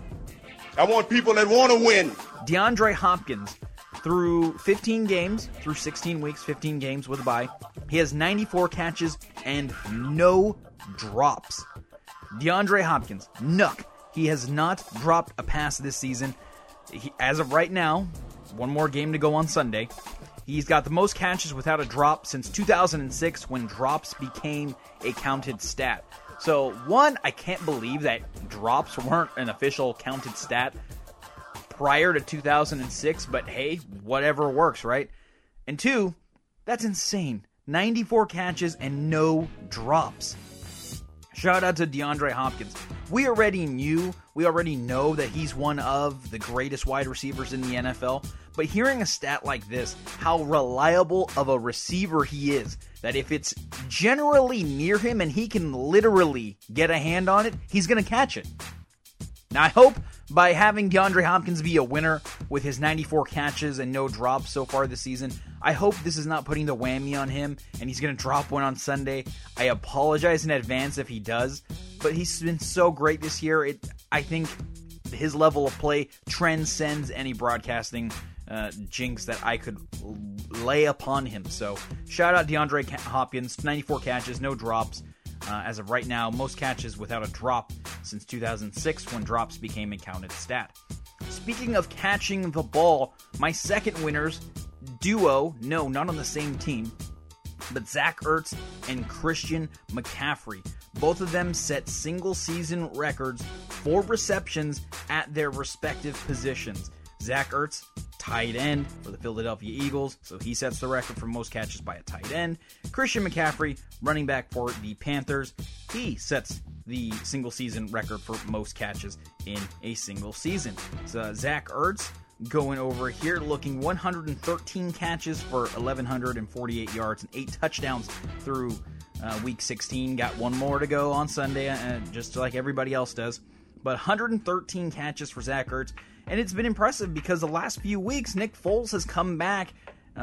I want people that want to win.
DeAndre Hopkins. Through 15 games, through 16 weeks, 15 games with a bye, he has 94 catches and no drops. DeAndre Hopkins, Nook. He has not dropped a pass this season. As of right now, one more game to go on Sunday. He's got the most catches without a drop since 2006 when drops became a counted stat. So, one, I can't believe that drops weren't an official counted stat prior to 2006, but hey, whatever works, right? And two, that's insane. 94 catches and no drops. Shout out to DeAndre Hopkins. We already know that he's one of the greatest wide receivers in the NFL, but hearing a stat like this, how reliable of a receiver he is, that if it's generally near him and he can literally get a hand on it, he's going to catch it. Now, I hope by having DeAndre Hopkins be a winner with his 94 catches and no drops so far this season, I hope this is not putting the whammy on him and he's going to drop one on Sunday. I apologize in advance if he does, but he's been so great this year. I think his level of play transcends any broadcasting jinx that I could lay upon him. So, shout out DeAndre Hopkins, 94 catches, no drops. As of right now, most catches without a drop since 2006 when drops became a counted stat. Speaking of catching the ball, my second winners duo, no, not on the same team, but Zach Ertz and Christian McCaffrey. Both of them set single-season records for receptions at their respective positions. Zach Ertz, tight end for the Philadelphia Eagles, so he sets the record for most catches by a tight end. Christian McCaffrey, running back for the Panthers, he sets the single-season record for most catches in a single season. So Zach Ertz going over here, looking 113 catches for 1,148 yards and 8 touchdowns through Week 16. Got one more to go on Sunday, just like everybody else does. But 113 catches for Zach Ertz. And it's been impressive because the last few weeks, Nick Foles has come back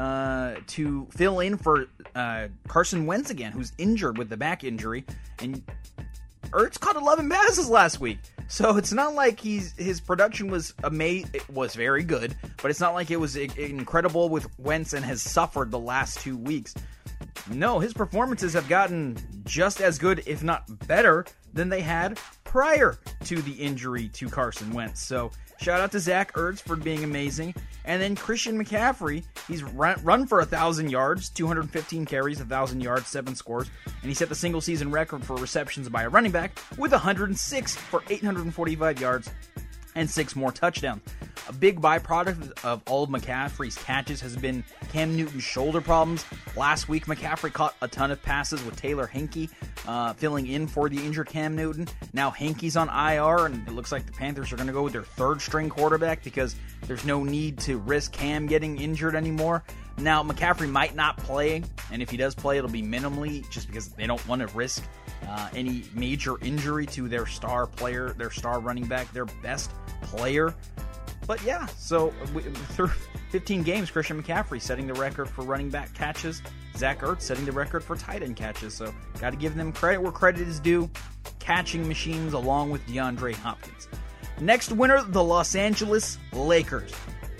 to fill in for Carson Wentz again, who's injured with the back injury. And Ertz caught 11 passes last week. So it's not like his production was amazing. It was very good, but it's not like it was incredible with Wentz and has suffered the last 2 weeks. No, his performances have gotten just as good, if not better, than they had prior to the injury to Carson Wentz. So shout out to Zach Ertz for being amazing. And then Christian McCaffrey, he's run for 1,000 yards, 215 carries, 1,000 yards, 7 scores. And he set the single-season record for receptions by a running back with 106 for 845 yards and 6 more touchdowns. A big byproduct of all of McCaffrey's catches has been Cam Newton's shoulder problems. Last week, McCaffrey caught a ton of passes with Taylor Heinicke filling in for the injured Cam Newton. Now Heinicke's on IR, and it looks like the Panthers are going to go with their third-string quarterback because there's no need to risk Cam getting injured anymore. Now, McCaffrey might not play, and if he does play, it'll be minimally just because they don't want to risk any major injury to their star player, their star running back, their best player. But yeah, so through 15 games, Christian McCaffrey setting the record for running back catches. Zach Ertz setting the record for tight end catches. So got to give them credit where credit is due. Catching machines along with DeAndre Hopkins. Next winner, the Los Angeles Lakers.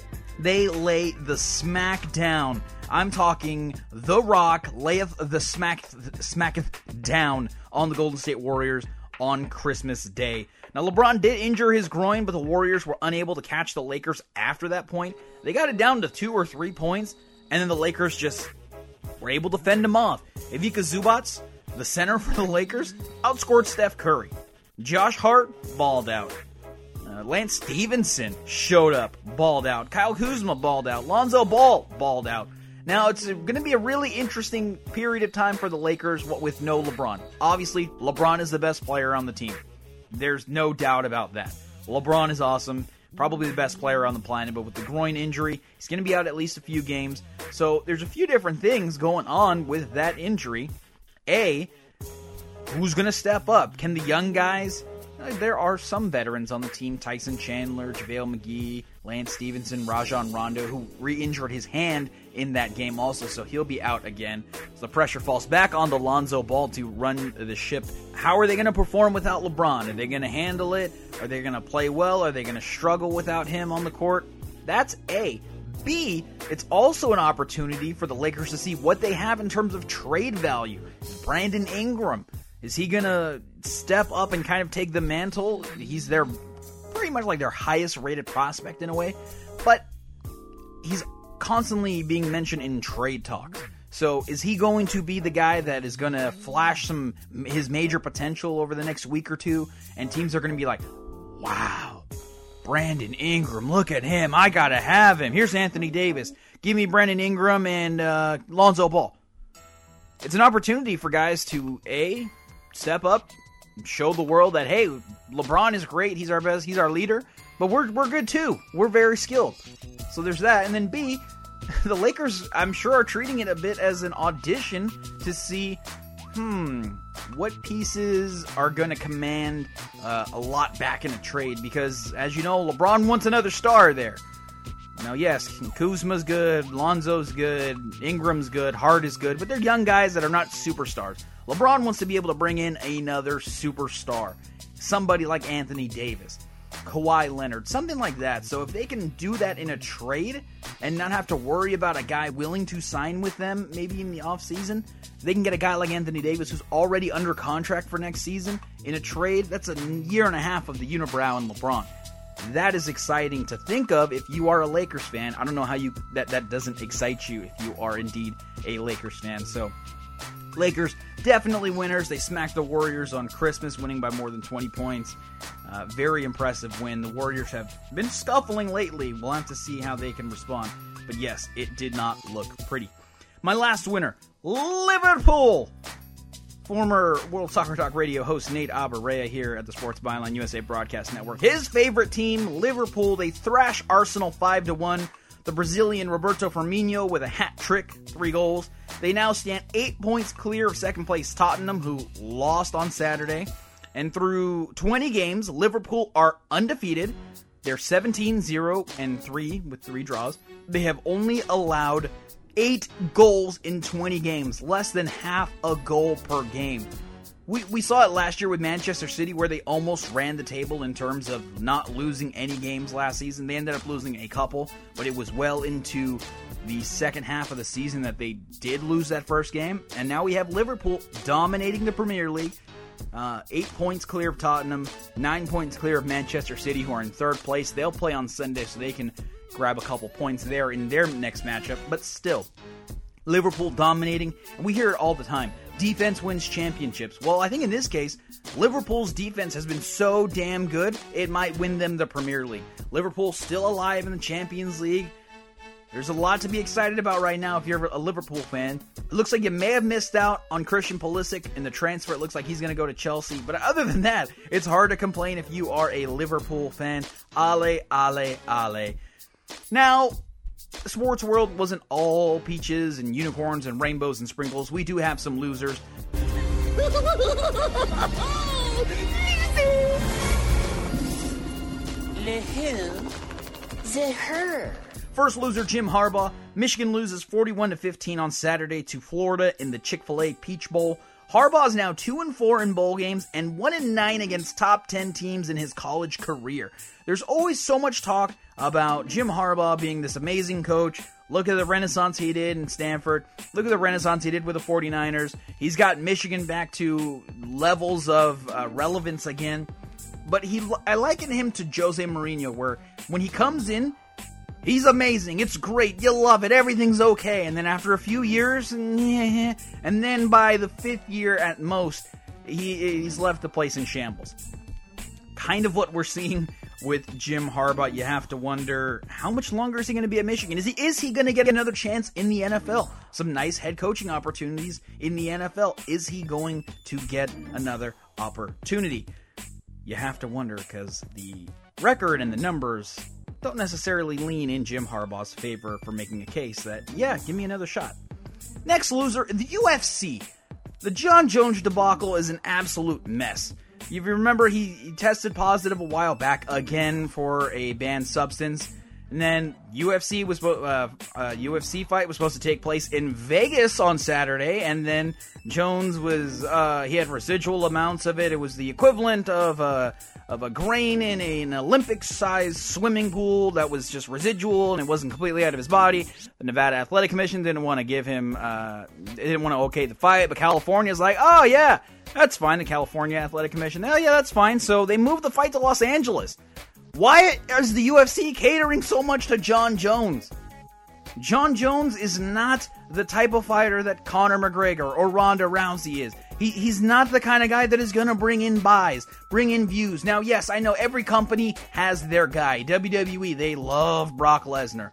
They lay the smack down. I'm talking The Rock layeth the smacketh down on the Golden State Warriors on Christmas Day. Now, LeBron did injure his groin, but the Warriors were unable to catch the Lakers after that point. They got it down to 2 or 3 points, and then the Lakers just were able to fend them off. Ivica Zubac, the center for the Lakers, outscored Steph Curry. Josh Hart balled out. Lance Stevenson showed up, balled out. Kyle Kuzma balled out. Lonzo Ball balled out. Now, it's going to be a really interesting period of time for the Lakers with no LeBron. Obviously, LeBron is the best player on the team. There's no doubt about that. LeBron is awesome, probably the best player on the planet, but with the groin injury, he's going to be out at least a few games. So there's a few different things going on with that injury. A, who's going to step up? Can the young guys... There are some veterans on the team, Tyson Chandler, JaVale McGee, Lance Stevenson, Rajon Rondo, who re-injured his hand in that game also, so he'll be out again. So the pressure falls back on the Lonzo Ball to run the ship. How are they going to perform without LeBron? Are they going to handle it? Are they going to play well? Are they going to struggle without him on the court? That's A. B, it's also an opportunity for the Lakers to see what they have in terms of trade value. Brandon Ingram. Is he going to step up and kind of take the mantle? He's pretty much like their highest rated prospect in a way, but he's constantly being mentioned in trade talks. So is he going to be the guy that is going to flash his major potential over the next week or two, and teams are going to be like, wow, Brandon Ingram, look at him, I got to have him. Here's Anthony Davis. Give me Brandon Ingram and Lonzo Ball. It's an opportunity for guys to, A, step up, show the world that, hey, LeBron is great, he's our best, he's our leader, but we're good too. We're very skilled. So there's that. And then B, the Lakers, I'm sure, are treating it a bit as an audition to see, what pieces are going to command a lot back in a trade, because, as you know, LeBron wants another star there. Now, yes, Kuzma's good, Lonzo's good, Ingram's good, Hart is good, but they're young guys that are not superstars. LeBron wants to be able to bring in another superstar. Somebody like Anthony Davis, Kawhi Leonard, something like that. So if they can do that in a trade and not have to worry about a guy willing to sign with them maybe in the offseason, they can get a guy like Anthony Davis who's already under contract for next season in a trade. That's a year and a half of the unibrow and LeBron. That is exciting to think of if you are a Lakers fan. I don't know how that doesn't excite you if you are indeed a Lakers fan. So, Lakers definitely winners. They smacked the Warriors on Christmas, winning by more than 20 points. Very impressive win. The Warriors have been scuffling lately. We'll have to see how they can respond. But yes, it did not look pretty. My last winner, Liverpool. Former World Soccer Talk Radio host Nate Abarea here at the Sports Byline USA Broadcast Network. His favorite team, Liverpool, they thrash Arsenal 5-1. The Brazilian Roberto Firmino with a hat trick, 3 goals. They now stand 8 points clear of second place Tottenham, who lost on Saturday. And through 20 games, Liverpool are undefeated. They're 17-0-3 with 3 draws. They have only allowed 8 goals in 20 games, less than half a goal per game. We saw it last year with Manchester City, where they almost ran the table in terms of not losing any games last season. They ended up losing a couple, but it was well into the second half of the season that they did lose that first game. And now we have Liverpool dominating the Premier League. 8 points clear of Tottenham, 9 points clear of Manchester City, who are in third place. They'll play on Sunday, so they can grab a couple points there in their next matchup. But still, Liverpool dominating. We hear it all the time. Defense wins championships. Well, I think in this case, Liverpool's defense has been so damn good, it might win them the Premier League. Liverpool's still alive in the Champions League. There's a lot to be excited about right now if you're a Liverpool fan. It looks like you may have missed out on Christian Pulisic in the transfer. It looks like he's going to go to Chelsea. But other than that, it's hard to complain if you are a Liverpool fan. Ale, ale, ale. Now, the sports world wasn't all peaches and unicorns and rainbows and sprinkles. We do have some losers.
Le who? The her.
First loser, Jim Harbaugh. Michigan loses 41-15 on Saturday to Florida in the Chick-fil-A Peach Bowl. Harbaugh is now 2-4 in bowl games and 1-9 against top 10 teams in his college career. There's always so much talk about Jim Harbaugh being this amazing coach. Look at the renaissance he did in Stanford. Look at the renaissance he did with the 49ers. He's got Michigan back to levels of relevance again. But I liken him to Jose Mourinho, where when he comes in, he's amazing. It's great. You love it. Everything's okay. And then after a few years, and then by the 5th year at most, he's left the place in shambles. Kind of what we're seeing with Jim Harbaugh. You have to wonder, how much longer is he going to be at Michigan? Is he going to get another chance in the NFL? Some nice head coaching opportunities in the NFL. Is he going to get another opportunity? You have to wonder, because the record and the numbers don't necessarily lean in Jim Harbaugh's favor for making a case that, yeah, give me another shot. Next loser, the UFC. The Jon Jones debacle is an absolute mess. You remember he tested positive a while back again for a banned substance. And then UFC fight was supposed to take place in Vegas on Saturday, and then Jones was he had residual amounts of it. It was the equivalent of a grain in an Olympic-sized swimming pool that was just residual, and it wasn't completely out of his body. The Nevada Athletic Commission didn't want to give him, they didn't want to okay the fight, but California's like, oh yeah, that's fine. The California Athletic Commission, oh yeah, that's fine. So they moved the fight to Los Angeles. Why is the UFC catering so much to Jon Jones? Jon Jones is not the type of fighter that Conor McGregor or Ronda Rousey is. He's not the kind of guy that is going to bring in buys, bring in views. Now, yes, I know every company has their guy. WWE, they love Brock Lesnar.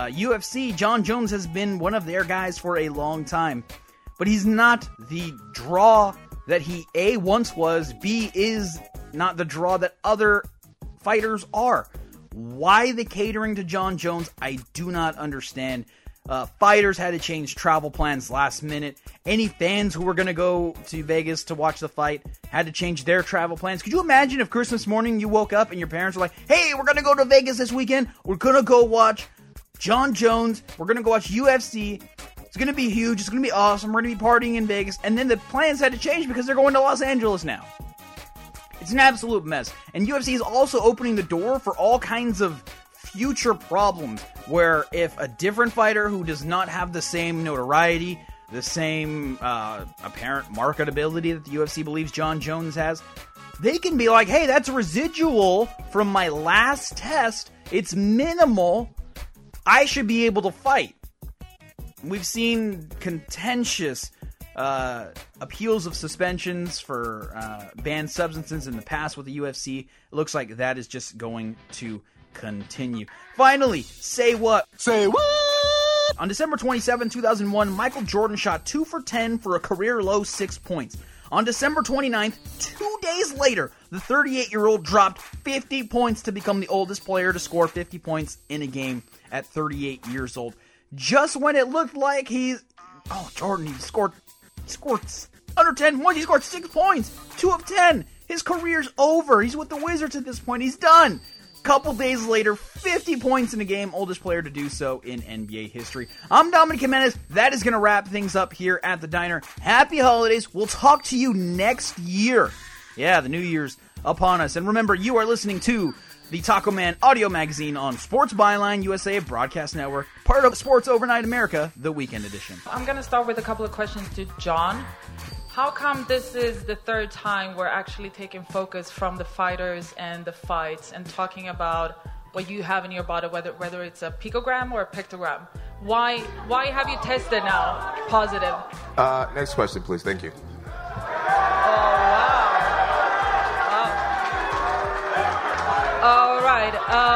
UFC, Jon Jones has been one of their guys for a long time. But he's not the draw that he, A, once was, B, is not the draw that other fighters are. Why the catering to Jon Jones, I do not understand. Fighters had to change travel plans last minute. Any fans who were going to go to Vegas to watch the fight had to change their travel plans. Could you imagine if Christmas morning you woke up and your parents were like, hey, we're going to go to Vegas this weekend. We're going to go watch Jon Jones. We're going to go watch UFC. It's going to be huge. It's going to be awesome. We're going to be partying in Vegas. And then the plans had to change because they're going to Los Angeles now. It's an absolute mess. And UFC is also opening the door for all kinds of future problems, where if a different fighter who does not have the same notoriety, the same apparent marketability that the UFC believes Jon Jones has, they can be like, hey, that's residual from my last test. It's minimal. I should be able to fight. We've seen contentious appeals of suspensions for banned substances in the past with the UFC. It looks like that is just going to continue. Finally, say what?
Say what?
On December 27, 2001, Michael Jordan shot 2 for 10 for a career-low 6 points. On December 29th, 2 days later, the 38-year-old dropped 50 points to become the oldest player to score 50 points in a game at 38 years old. Just when it looked like Jordan, he scored under 10 points. He scored 6 points. 2 of 10. His career's over. He's with the Wizards at this point. He's done. Couple days later, 50 points in a game. Oldest player to do so in NBA history. I'm Dominic Jimenez. That is going to wrap things up here at the Diner. Happy holidays. We'll talk to you next year. Yeah, the New Year's upon us. And remember, you are listening to the Taco Man audio magazine on Sports Byline USA Broadcast Network, part of Sports Overnight America, the weekend edition.
I'm going to start with a couple of questions to John. How come this is the third time we're actually taking focus from the fighters and the fights and talking about what you have in your body, whether it's a picogram or a pictogram? Why have you tested now positive?
Next question, please. Thank you.
All right.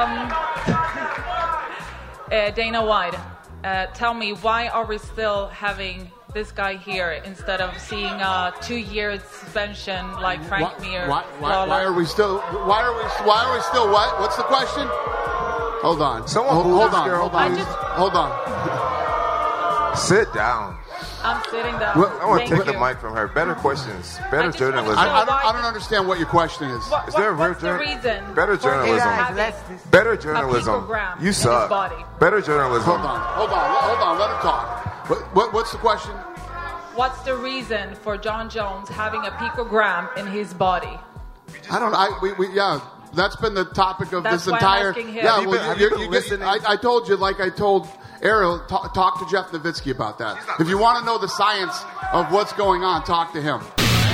Dana White, tell me, why are we still having this guy here instead of seeing a 2-year suspension like Frank Mir?
Why are we still what? What's the question? Hold on.
Hold on.
Hold on.
Sit down.
I'm sitting down.
Well, I want to
Thank
take the
you.
mic from her. Better questions. Better journalism.
I don't understand what your question is.
Is there a real
What's the reason?
Better
for him
journalism.
having
Better
a
journalism.
picogram
You
in
suck.
his body?
Better journalism.
Hold on. Let him talk. What's the question?
What's the reason for John Jones having a picogram in his body?
I don't know. Yeah, that's been the topic of
That's
this
why I'm
entire.
asking him.
Yeah,
Have
well,
you been listening?
I told you, like I told Ariel, talk to Jeff Nowitzki about that. If you want to know the science of what's going on, talk to him.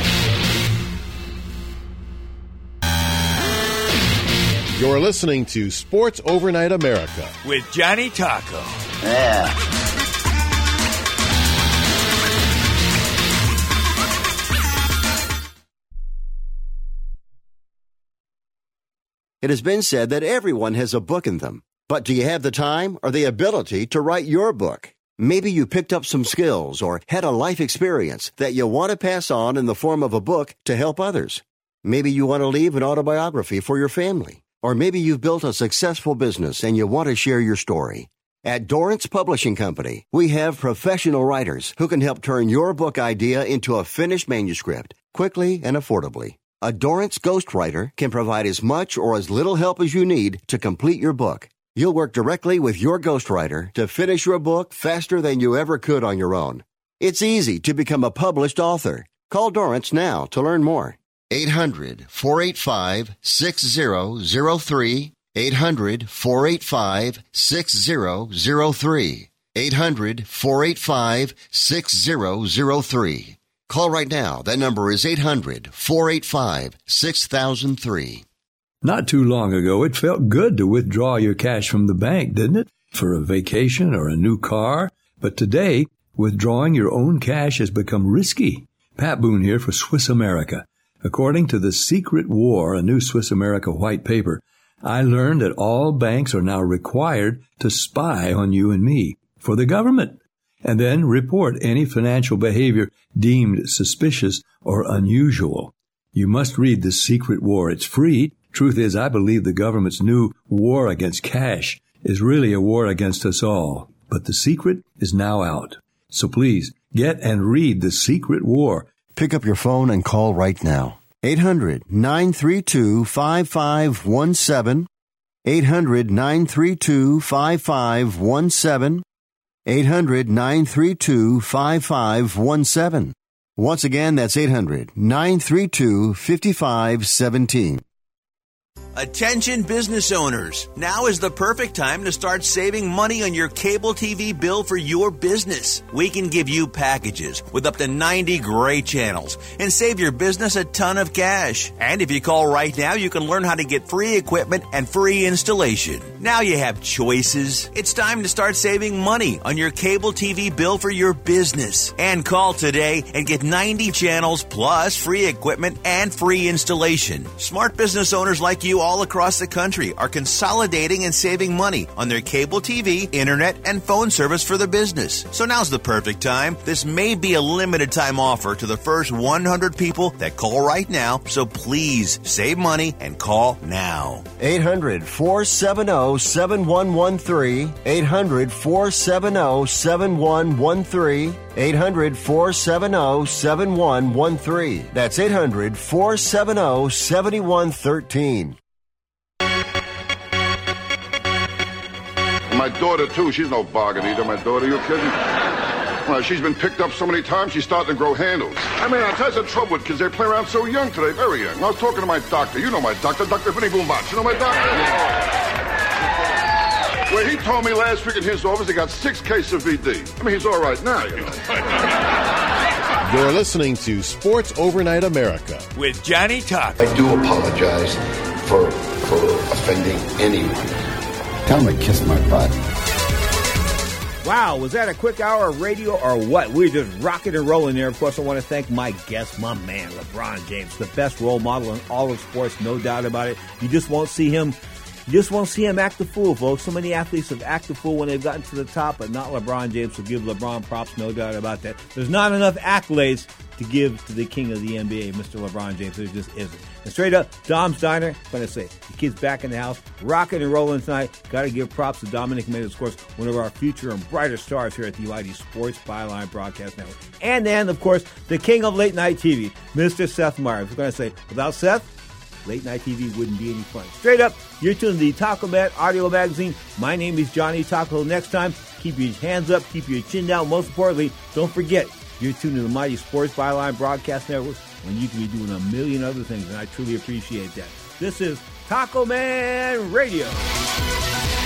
You're listening to Sports Overnight America
with Johnny Taco.
Yeah. It has been said that everyone has a book in them. But do you have the time or the ability to write your book? Maybe you picked up some skills or had a life experience that you want to pass on in the form of a book to help others. Maybe you want to leave an autobiography for your family. Or maybe you've built a successful business and you want to share your story. At Dorrance Publishing Company, we have professional writers who can help turn your book idea into a finished manuscript quickly and affordably. A Dorrance ghostwriter can provide as much or as little help as you need to complete your book. You'll work directly with your ghostwriter to finish your book faster than you ever could on your own. It's easy to become a published author. Call Dorrance now to learn more. 800-485-6003. 800-485-6003. 800-485-6003. Call right now. That number is 800-485-6003.
Not too long ago, it felt good to withdraw your cash from the bank, didn't it? For a vacation or a new car. But today, withdrawing your own cash has become risky. Pat Boone here for Swiss America. According to The Secret War, a new Swiss America white paper, I learned that all banks are now required to spy on you and me for the government, and then report any financial behavior deemed suspicious or unusual. You must read The Secret War. It's free. Truth is, I believe the government's new war against cash is really a war against us all. But the secret is now out. So please, get and read The Secret War.
Pick up your phone and call right now. 800-932-5517. 800-932-5517. 800-932-5517. Once again, that's 800-932-5517.
Attention business owners. Now is the perfect time to start saving money on your cable TV bill for your business. We can give you packages with up to 90 great channels and save your business a ton of cash. And if you call right now, you can learn how to get free equipment and free installation. Now you have choices. It's time to start saving money on your cable TV bill for your business. And call today and get 90 channels plus free equipment and free installation. Smart business owners like you all across the country are consolidating and saving money on their cable TV, internet, and phone service for the business. So now's the perfect time. This may be a limited time offer to the first 100 people that call right now. So please save money and call now.
800-470-7113. 800-470-7113. 800-470-7113. That's 800-470-7113.
My daughter, too. She's no bargain eater, my daughter. You kidding? Well, she's been picked up so many times, she's starting to grow handles. I mean, that's the trouble with kids. They play around so young today, very young. I was talking to my doctor. You know my doctor, Dr. Vinny Boombach. You know my doctor? Well, he told me last week in his office he got 6 cases of VD. I mean, he's all right now, you know.
You're listening to Sports Overnight America
with Johnny Taco.
I do apologize for offending anyone. Tell him to kiss my butt.
Wow, was that a quick hour of radio or what? We're just rocking and rolling there. Of course, I want to thank my guest, my man, LeBron James, the best role model in all of sports, no doubt about it. You just won't see him You just won't see him act the fool, folks. So many athletes have acted fool when they've gotten to the top, but not LeBron James. So give LeBron props, no doubt about that. There's not enough accolades to give to the king of the NBA, Mr. LeBron James. There just isn't. And straight up, Dom's Diner, I'm going to say, the kid's back in the house, rocking and rolling tonight. Got to give props to Dominic Mendes, of course, one of our future and brighter stars here at the UID Sports Byline Broadcast Network. And then, of course, the king of late night TV, Mr. Seth Meyers. We're going to say, without Seth, late night TV wouldn't be any fun. Straight up, you're tuned to the Taco Man Audio Magazine. My name is Johnny Taco. Next time, keep your hands up, keep your chin down. Most importantly, don't forget, you're tuned to the mighty Sports Byline Broadcast Network when you can be doing a million other things, and I truly appreciate that. This is Taco Man Radio.